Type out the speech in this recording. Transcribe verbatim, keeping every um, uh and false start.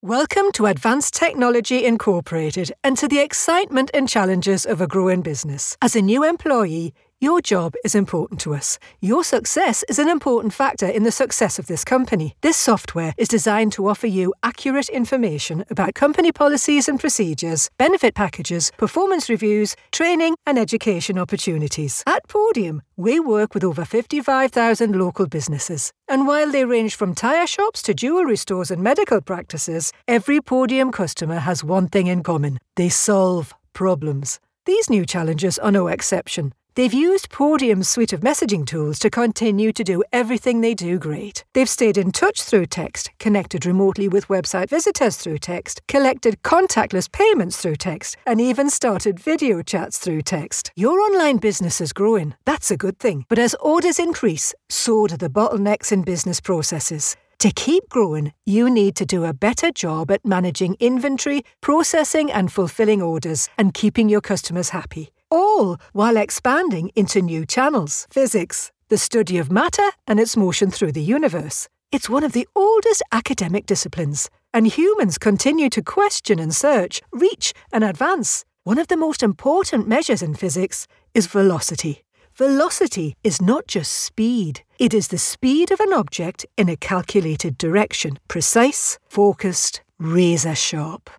Welcome to Advanced Technology Incorporated and to the excitement and challenges of a growing business. As a new employee, your job is important to us. Your success is an important factor in the success of this company. This software is designed to offer you accurate information about company policies and procedures, benefit packages, performance reviews, training and education opportunities. At Podium, we work with over fifty-five thousand local businesses. And while they range from tyre shops to jewellery stores and medical practices, every Podium customer has one thing in common. They solve problems. These new challenges are no exception. They've used Podium's suite of messaging tools to continue to do everything they do great. They've stayed in touch through text, connected remotely with website visitors through text, collected contactless payments through text, and even started video chats through text. Your online business is growing. That's a good thing. But as orders increase, so do the bottlenecks in business processes. To keep growing, you need to do a better job at managing inventory, processing and fulfilling orders, and keeping your customers happy. All while expanding into new channels. Physics, the study of matter and its motion through the universe. It's one of the oldest academic disciplines, and humans continue to question and search, reach and advance. One of the most important measures in physics is velocity. Velocity is not just speed. It is the speed of an object in a calculated direction, precise, focused, razor sharp.